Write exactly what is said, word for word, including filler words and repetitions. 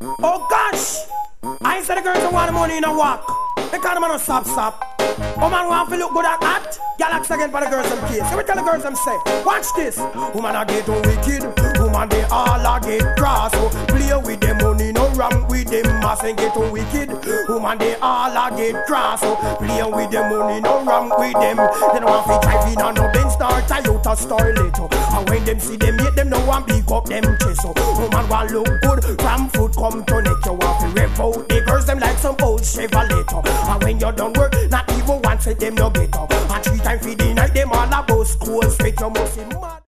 Oh gosh! I said the girls don't want the money in a walk. They call them on a stop stop. Oh man want to look good at that. Galax again for the girls them kiss. So we tell the girls them say, watch this. Woman a get wicked. Woman they all a get cross. So play with them money, no wrong with them mass and get wicked. Woman they all a get cross. So play with them money, no wrong with them. They don't want to drive in on no Benz nor Toyota star later. And when them see them hate them, no one pick up them chest. So woman want look good from foot come to neck. You want to rev out the girls them like some old Chevrolet. And when you done work, not even one say them no better. And three times for the night, them all about school straight. You must see mad.